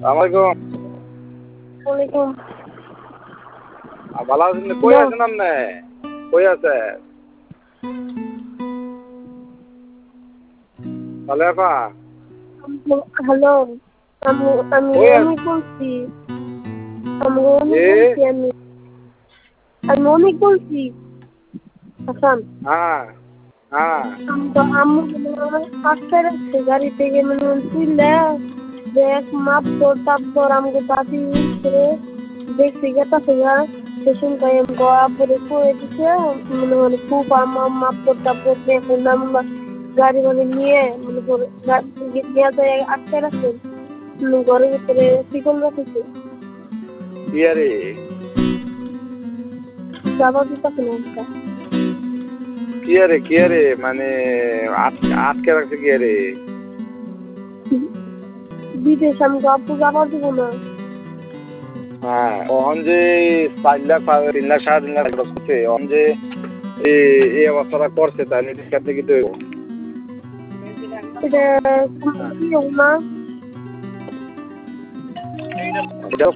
আসসালামাইকুম। ওয়ালাইকুম। ভালো আছেন? কই আছেন আপনি? কই আছে? ভালো আপা? হ্যালো, আমি আমি কই অনেক আছেন? বলছি। আমি অনেক জি? বলছি আমি আমি অনেক বলছি। হাসান, হ্যাঁ, হ্যাঁ। আমি তো আম্মু আটকায় রাখছে গাড়ি থেকে তুললে দেখ মাপতর তাপতর আমাকে দাদি করে দেখছি গেতাছে গা সেসম টাইম আব্বুরে করে দিছে খুব আমার মাপতর তাপতর দেখে নাম্বার গাড়ি নিয়ে করে নিয়ে যায় আটকায় রাখছে ঘরের ভিতরে শিকল রাখেছে কিয়ারে? যাবার দিতেছে না একটা কিয়ারে মানে আটকে রাখছে কিয়ারে? বিদেশ আমি আব্বু যাবার দিব না। হ্যাঁ, ওহন যে 4 লাখ 3 লাখ 3.5 লাখ খরচ করছে, ওহন যে এই অবস্থাটা করছে তাই নিতে ক্ষেত্রে কিন্তু এটা হ্যাঁ, কি না এটাও